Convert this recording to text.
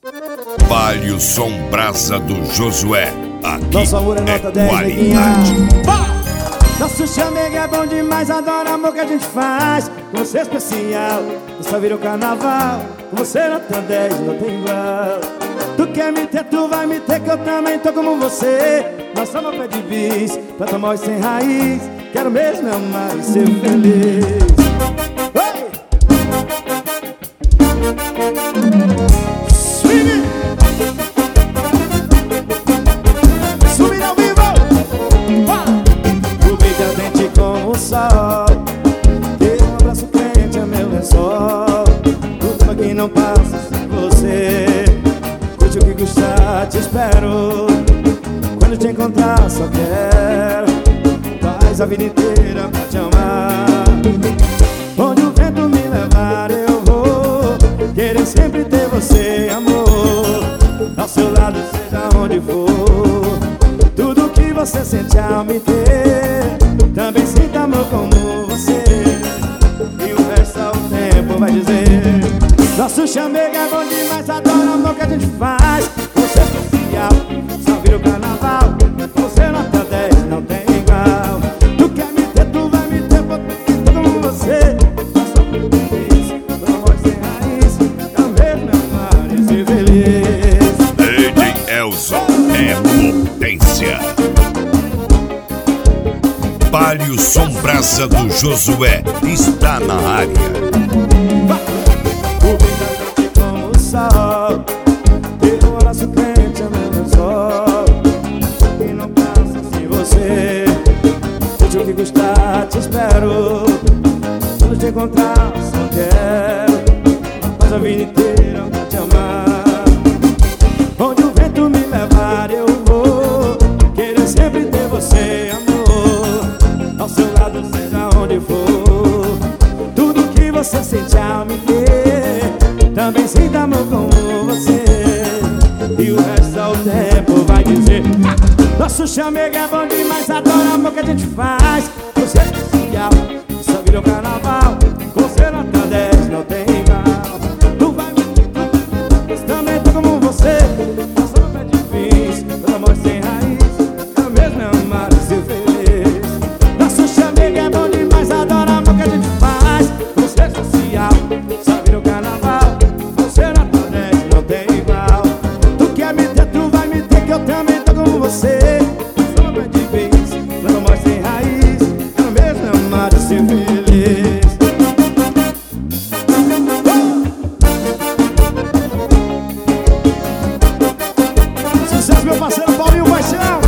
Palio Som Brasa do Josué. Aqui nosso amor é nota 10, qualidade. Nosso chamego é bom demais, adoro o amor que a gente faz. Com você é especial, tu só vira o carnaval. Com você nota 10, não tem igual. Tu quer me ter, tu vai me ter, que eu também tô como você. Nós somos pé de bis, planta mó e sem raiz. Quero mesmo é amar e ser feliz. Hey! Swing ao vivo! O beijo é dente como o sol. Teu abraço quente é meu lençol. Tudo aqui não passa sem você. Curte o que custar, te espero. Quando te encontrar só quero. Faz a vida inteira pra te amar. Onde o vento me levar eu vou. Querer sempre ter você, amor. Ao seu lado seja onde for. Tudo que você sente ao me ter, também sinta amor como você. E o resto ao tempo vai dizer. Nosso chamego é bom demais, adoro o amor que a gente faz. Você é especial, só vira o carnaval. Você nota 10, não tem igual. Tu quer me ter, tu vai me ter, porque tô como você. Nós somos felizes, com amor sem raiz. É o mesmo amar e ser feliz. DJ Elson é potência. Palio Som Brasa do Josué está na área. O beijo é como o sol. Teu abraço quente é meu lençol. E não passa sem você. Seja o que custar, te espero. Quando te encontrar, só quero. Faz a vida inteira pra te amar. Onde o vento me levar eu vou. Querer sempre ter você, amor. Ao seu lado seja onde for. Tudo que você sente ao me ter, também sinta amor como você. E o resto ao tempo vai dizer. Nosso chamego é bom demais, adoro o amor que a gente faz. Você é especial, só vira o carnaval. Você nota 10, não tem igual. Tu vai me ter, também tô como você. Nós somos pé de bis, pelo amor sem raiz. Eu mesmo é amar e ser feliz. Nosso chamego é bom demais, adoro o amor que a gente faz. Você é especial, só vira o carnaval. Você nota 10, não tem igual. Tu quer me ter, tu vai me ter, que eu também tô como você. Nós somos pé de bis, pelo amor sem raiz. Eu mesmo é amar e ser feliz. Sucesso, meu parceiro Paulinho Paixão.